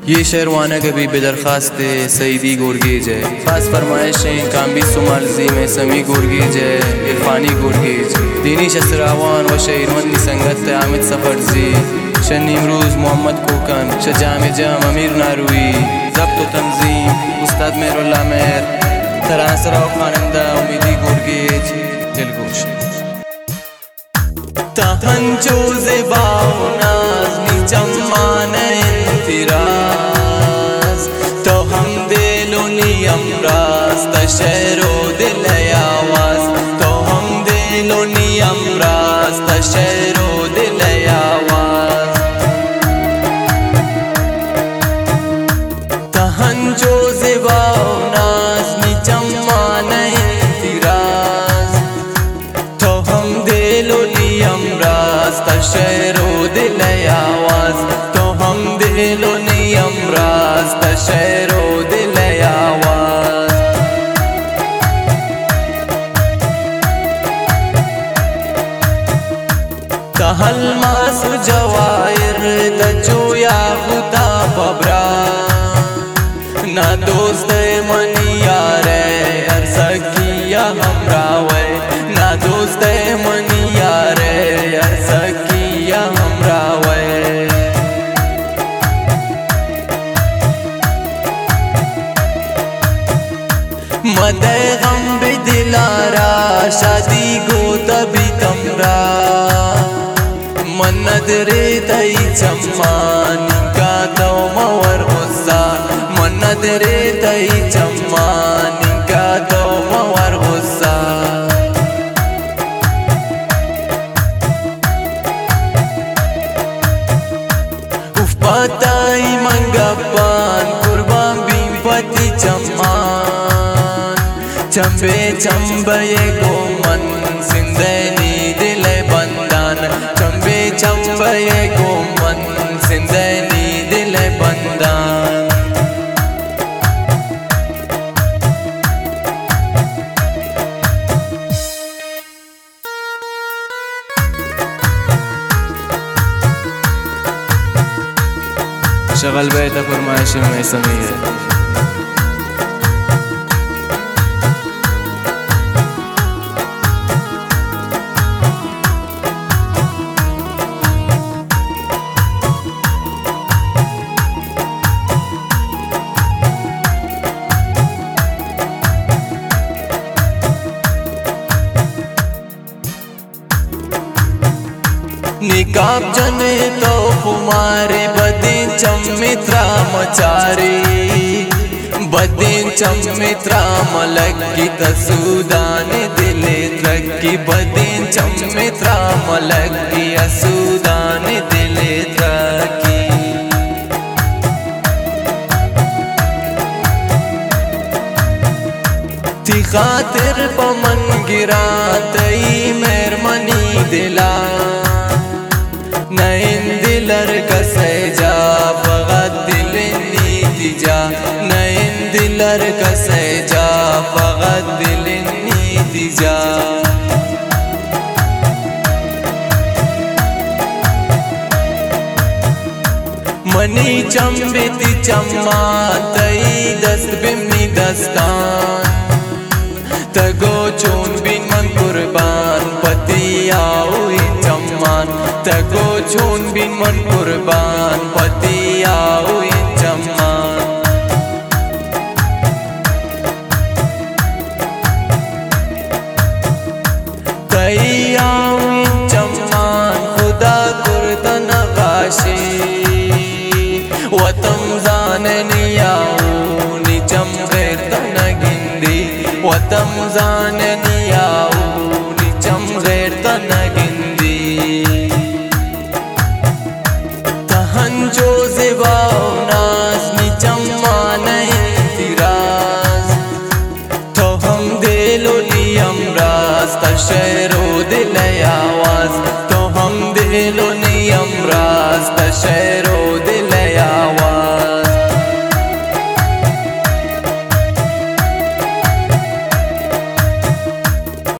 ये शेरवाना कभी बेदरखास्त सईदी गुरगेज है। खास फरमाइशें काम्बी सुमालजी में समी गुरगेज है, इरफानी गुरगेज दीनी शसरावान व शहरमंदी संगत आमिद सफरजी शन इमरूज मोहम्मद कोकन शजाम जम अमीर नारुई जब्त तंजीम उस्ताद मेरुल्ला मेहर तरासरा खानंदा उम्मीदी गुरगेज दिलगोश तहंजो ज़िबानाज़ निचम्मान इंतिराज तो हम दिलो नियमराज तशरो दिल आवाज तो हम दिलो नियमराज तशरो दिल आवाज तहंजो ज़िबानाज़ निचम्मान इंतिराज तो हम दिलो नियमराज तशरो दिल आवाज तो हम दिलो नियमराज तशरो दिल आवाज कहल मासु जवाहिर दचोया खुदा बबरा ना दोस्त मनिया रे हर सकिया हमरा वे ना दोस्त मनिया रे हर सकिया हमरा वे मदे गम बिदिलारा शादी गो तभी तमरा मन्नत रे तई चम्मानी का तो मवर गुस्सा मन्नत रे तई चम्मानी का तो मवर गुस्सा उफ पताई मंगपान कुर्बान बीम पति चम्मान चंबे चंबे गोमन सिंधनी दिल बंदान चंबे चंबे गोमन सिंधनी दिल बंदान शगल बैठा फरमाइश में समी है। निकाब जने तो कुमारे बदीन चमित्रा मचारी बदीन चमित्रा मलक की तसूदान दिले त्रकी बदीन चमित्रा मलक की असूदान दिले त्रकी ती खातिर पमन गिरा तई मेहरमनी दिला नैन दिलर कसे जा फगत दिल नीति जा नैन दिलर कसे जा फगत दिल नीति जा मनी चंबिति चम्मा तई दस्त बिमनी दस्तान तगो चून बिन मन कुर्बान पति आओ चम्मान तगो चून बिन मन कुर्बान पति आओ चम्मान तई आओ चम्मान खुदा कुर्ता नकाशी वतम जाननी आओ निचम गैर तन गिंदी वतम जाननी